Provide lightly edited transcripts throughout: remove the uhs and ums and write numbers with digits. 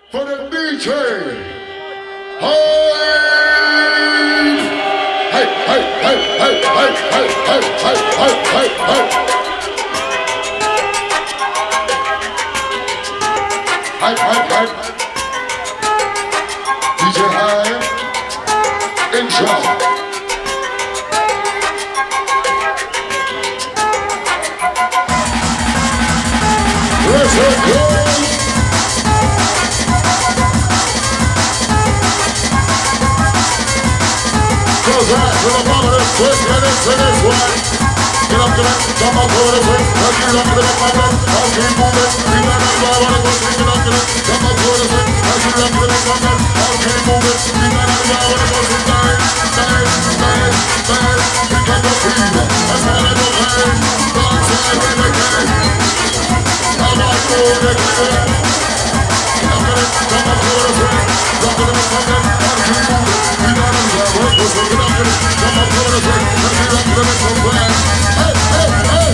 for the DJ. Hey, hey, hey, hey, hey, hey, hey, hey, hey, hey, hey, hey. Hype, hype, hype. DJ Hype. Intro. Let's go. Goes right to the bottom of this twist, and into this one. Get up, jump up over the twist, and get up to the bottom. I'll keep moving. We got to go, I wanna go, get up, jump up over the twist, and get up to the bottom. I'll keep moving. We got to go, I wanna go, get bang, bang, bang, bang. Pick up the fever, that's all I know, bang. Dance and win again. I'm not going to get it. Jump up over the twist, jump to the bottom. I'll keep moving. We got to go, I wanna go, get up, jump up over the twist, and get up to the bottom. Hey, hey, hey.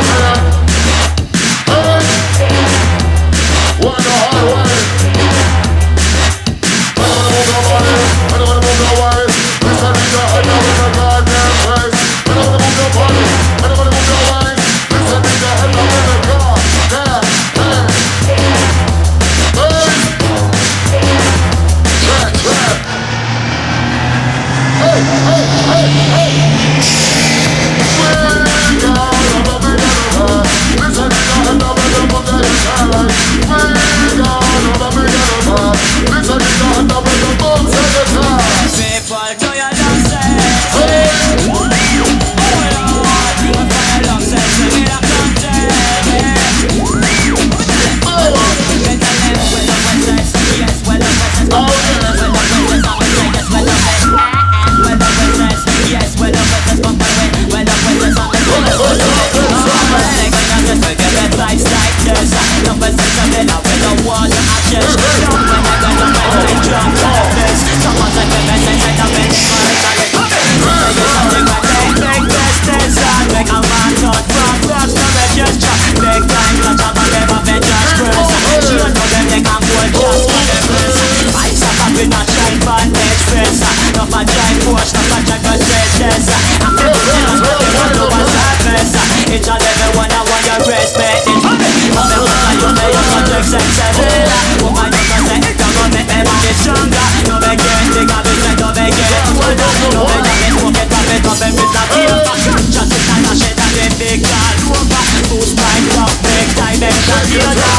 Hey! What the hard way?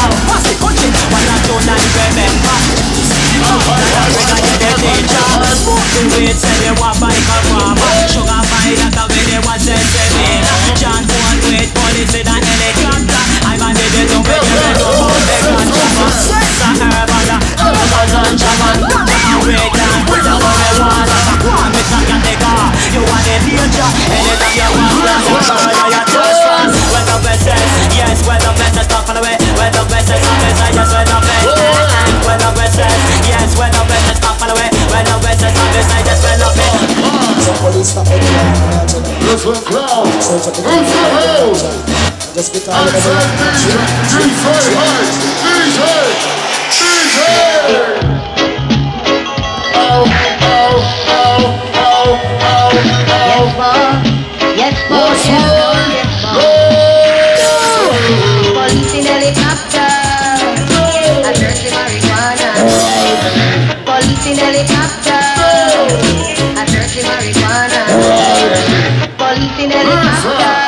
What's the country? What I don't remember. Smoking weed, say they want bike a farmer. Sugar pie that a video was sent to me. John Paul with police in a helicopter. I'm a minute to make you know about the contract. Sex a herbal, and shaman. Weed down, with a marijuana. One mix a catega, you want the danger. Anytime you want brother, you touch fast. When the best says, yes, when the best says, stop on the way. When the best says, stop inside, yes, when the best says. When the best says, yes, when the best says, stop on the way. When the best says, stop inside, yes, when the best says. So police stop it now. Listen, clown. Who's the hell? Just get I out of the said DJ. Ow, ow, ow, ow, ow, ow. Yes, boss. Yes, boss. Yes, boss. Police in helicopter. I search the marijuana. Police in helicopter. I search the marijuana. Police in helicopter.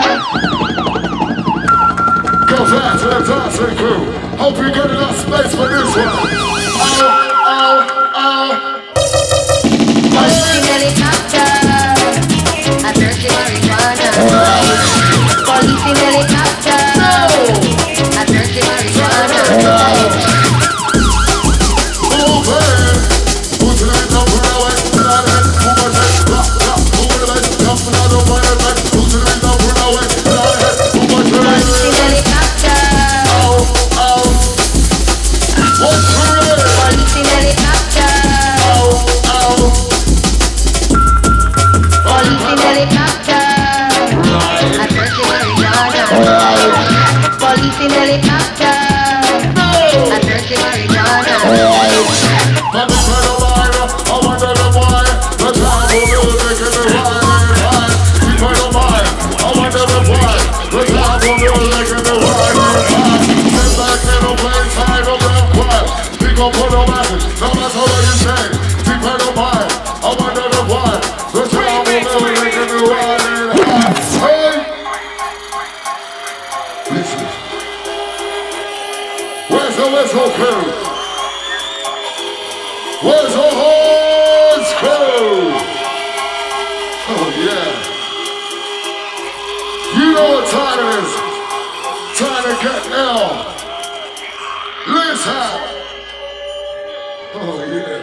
Goes out to the dancing crew. Hope you get enough space for this one. Ow, ow, ow. Police in helicopter. I search the marijuana. Police in helicopter. I search the marijuana. Police in helicopter. I search the marijuana. From the side of Ira, I wonder the why. The time will be making the why. The side of Ira, I wonder the why. The time will be making the why. Sit back in the place, side of the quiet. Pick up on the message, no matter what you say. The side of Ira, I wonder the why. The time will be making the why. Hey! Listen. Where's the whistle crew? Where's the horns crew? Oh yeah. You know what time it is. Time to get ill. Listen. Oh yeah.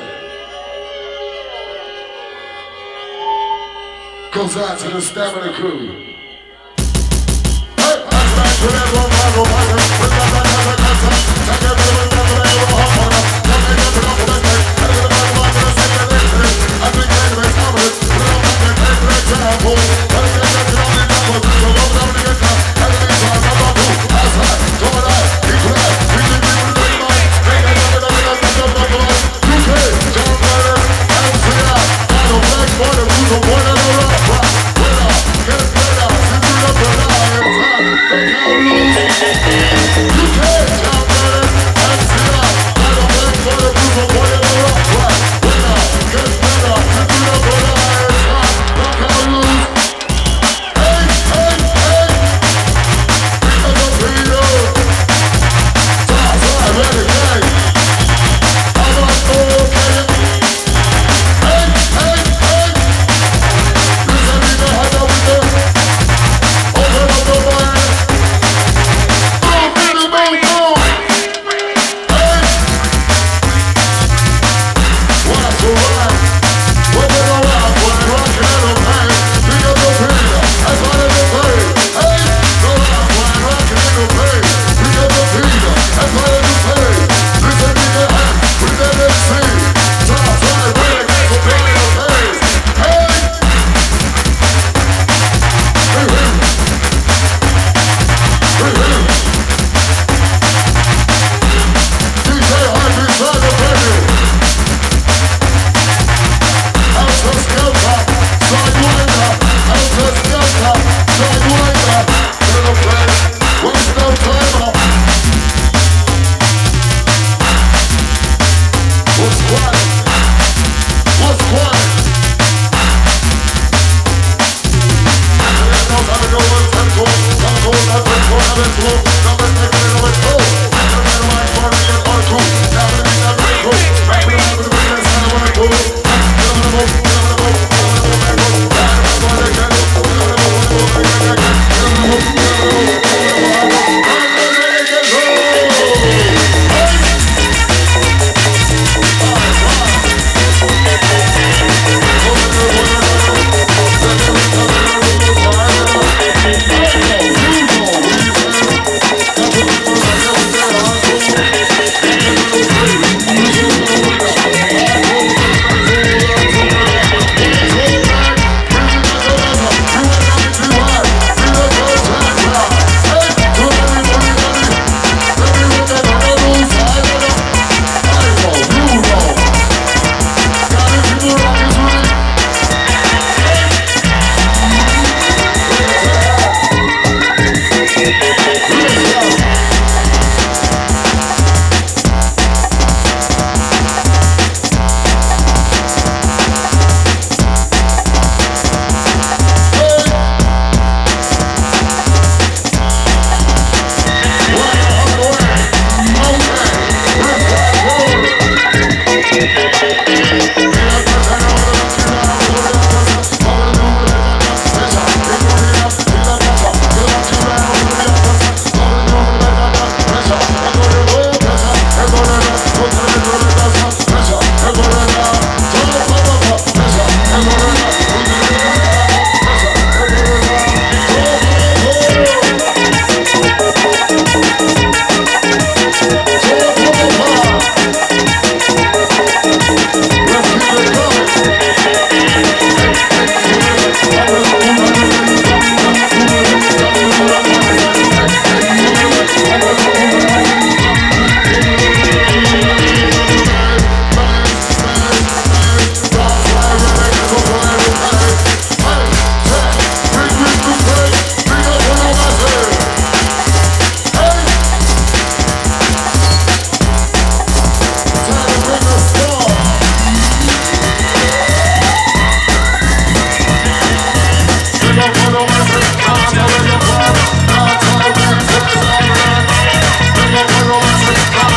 Goes out to the stamina crew. Get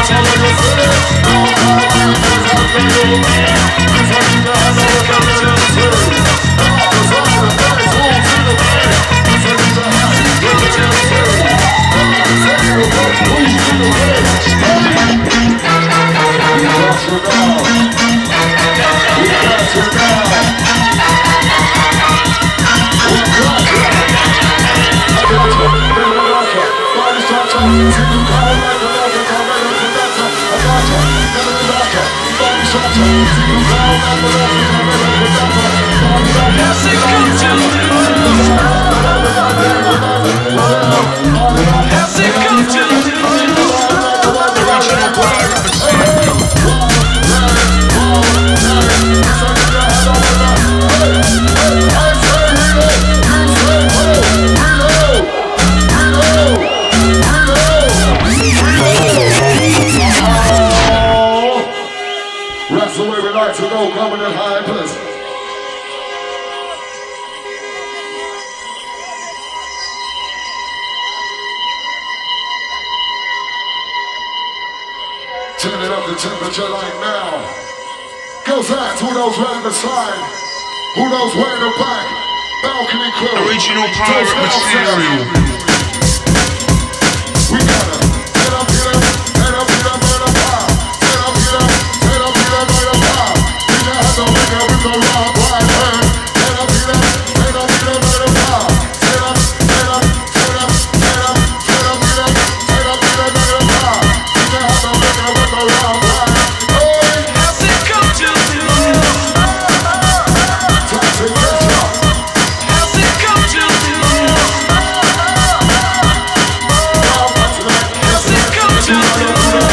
That's the way we like to go, coming in high place. Turning up the temperature like now. Goes out to those right in the side, who knows where in the back. Balcony crew. Original pirate material. We gotta get up, get up, get up, get up, get up, get up, get up, get up, get up, get up. We got the winner with the rock right hand. Get up, get up, get up, get up, get up. Get up, get up, get up, get up, get up, get up, get up, get up, get up. We got the winner with the rock right hand. How's it come to you? Toxic Retro. How's it come to you? How's it come to you?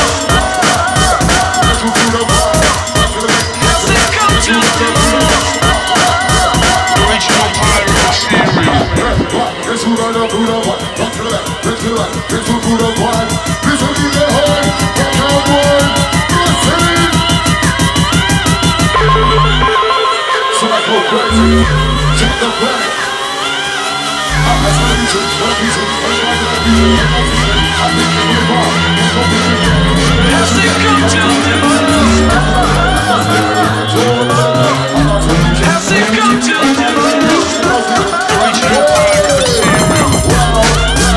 How's it come to you? Original pirate material. It's who got the Buddha one. Back to the left, it's the right, it's who Buddha one. This will be the hard, back out one. Listen! So I go crazy, check the back. I saw the music, what a piece of, what a piece of, I think it will fall. How's it come to you? How's it come to you? Original pirate material.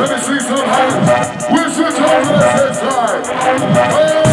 Let me see some hands. We'll switch over to the same side. Hey!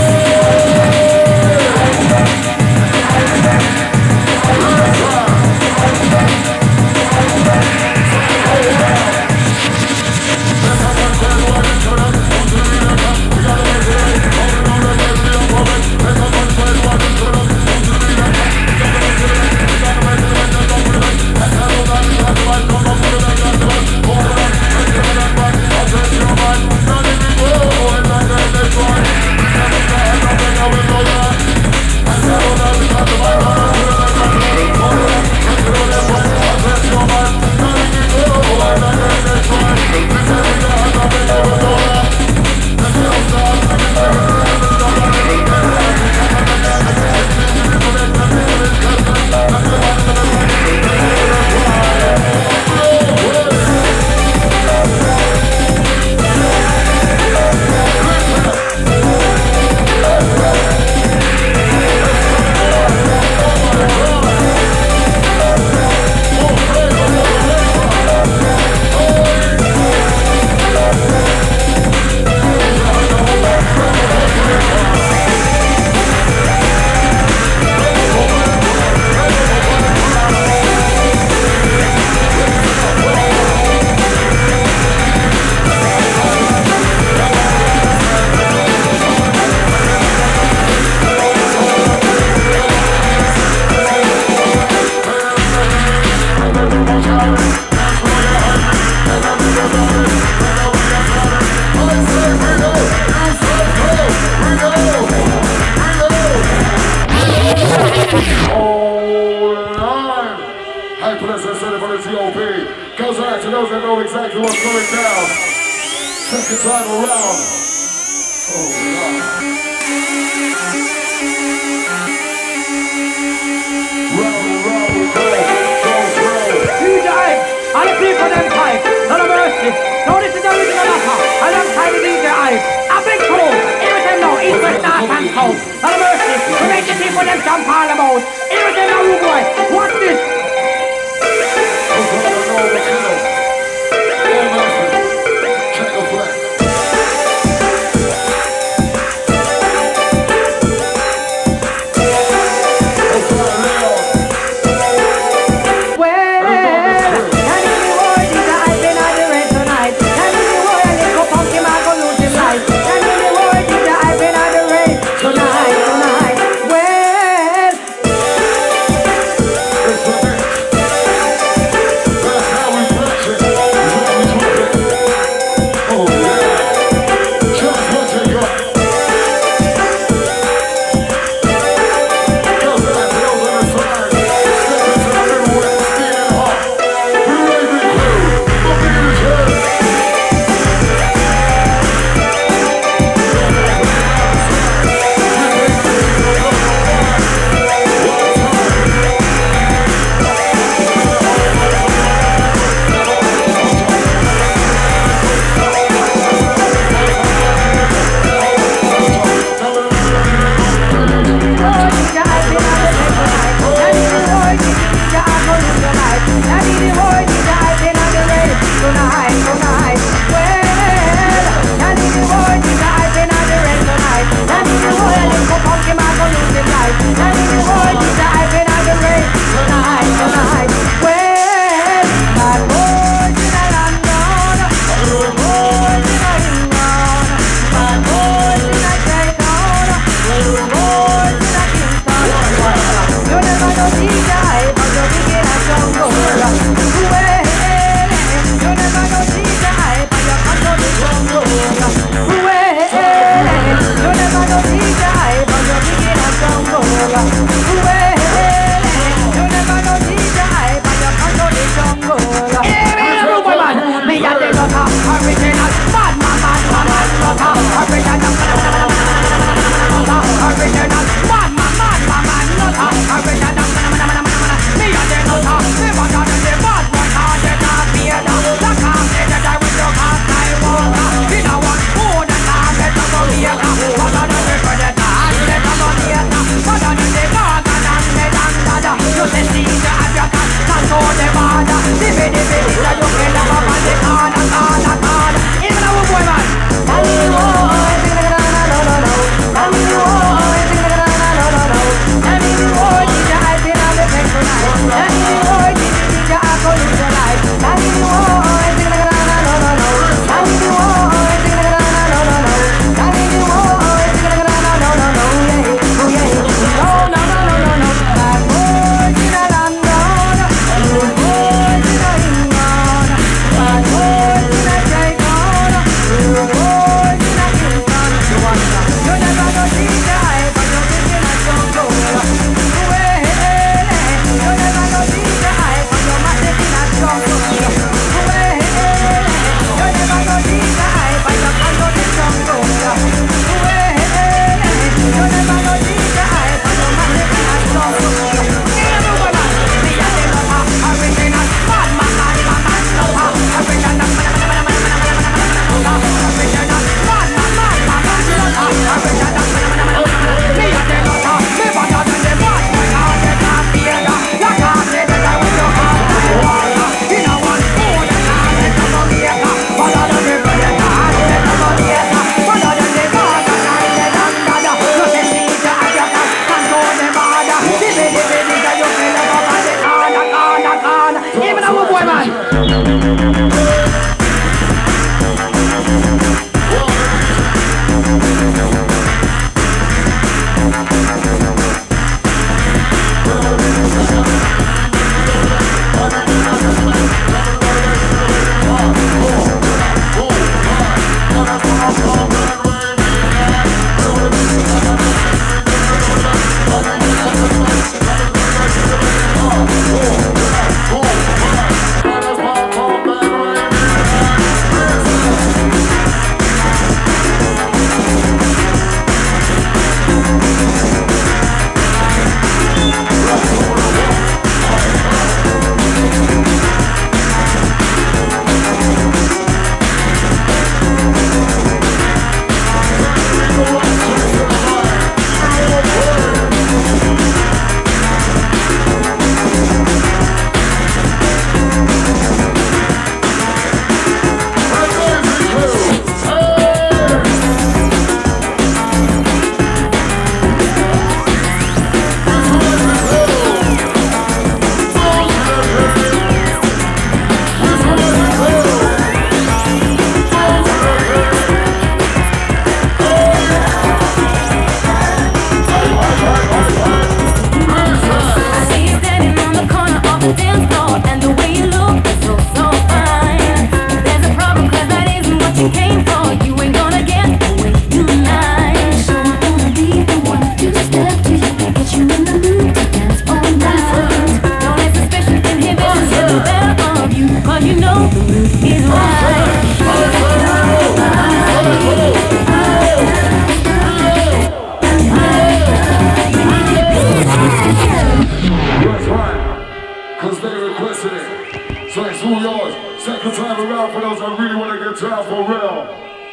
stay requesting it. So it's all yours. Second time around for those that really want to get down for real.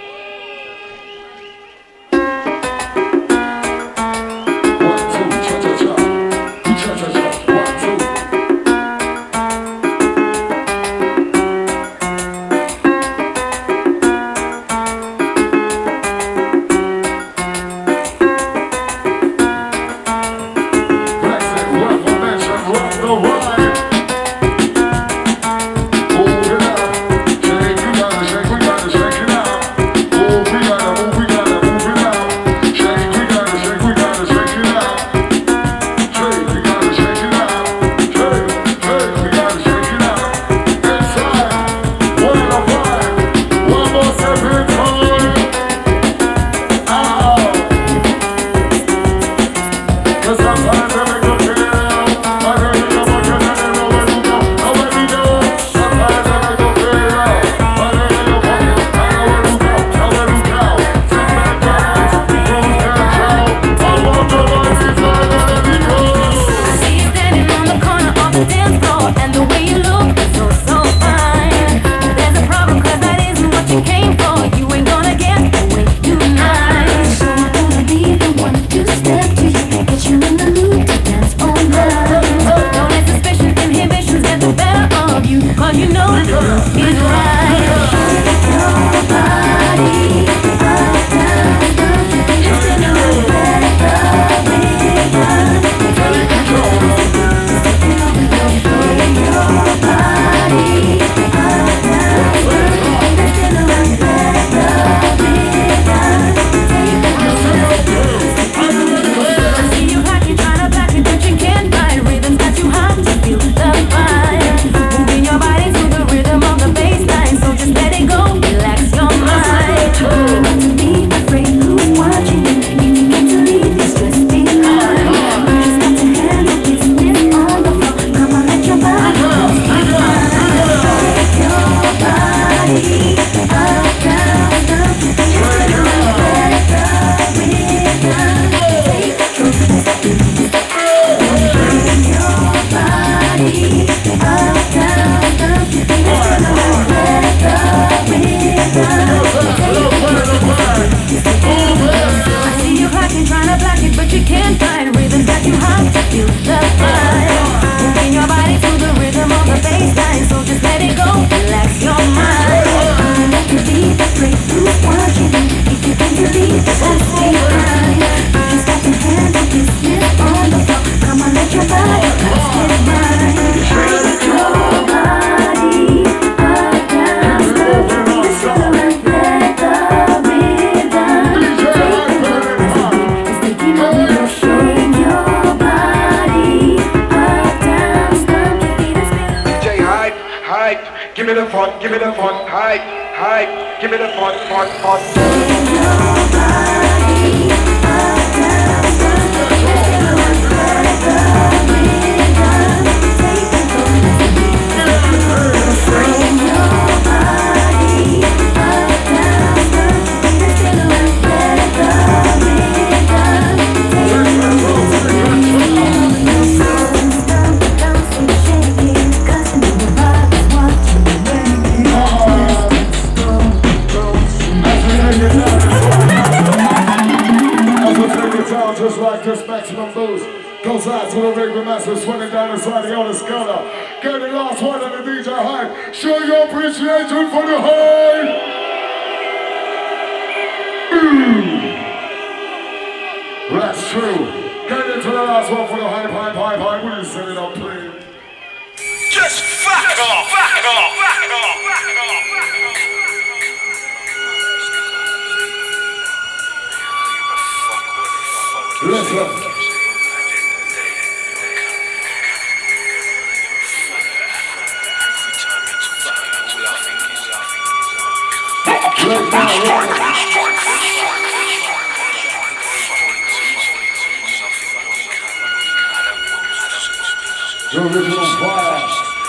The original fire.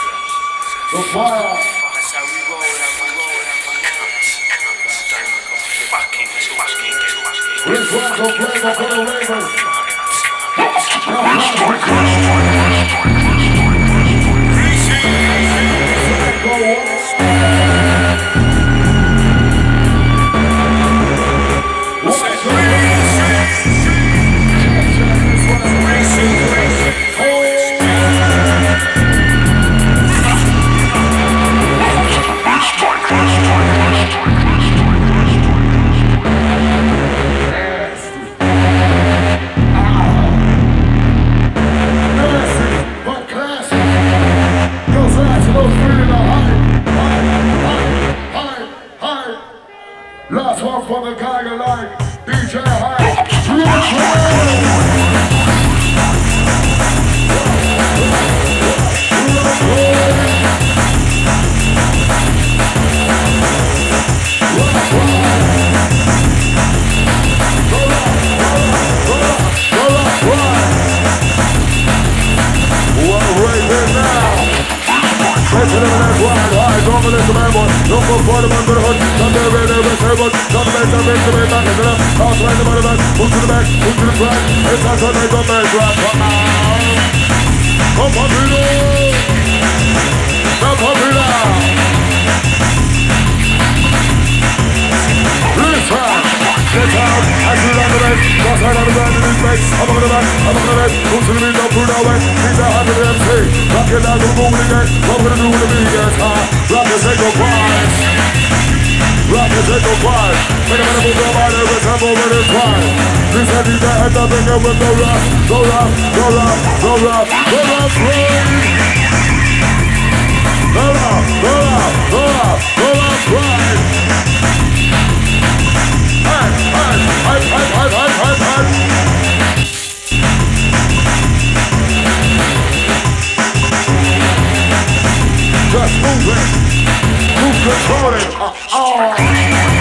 The fire. That's how we roll. Let's rock the flavor for the ravers. for the guy you like. DJ Hype. Just move it. Who's controlling?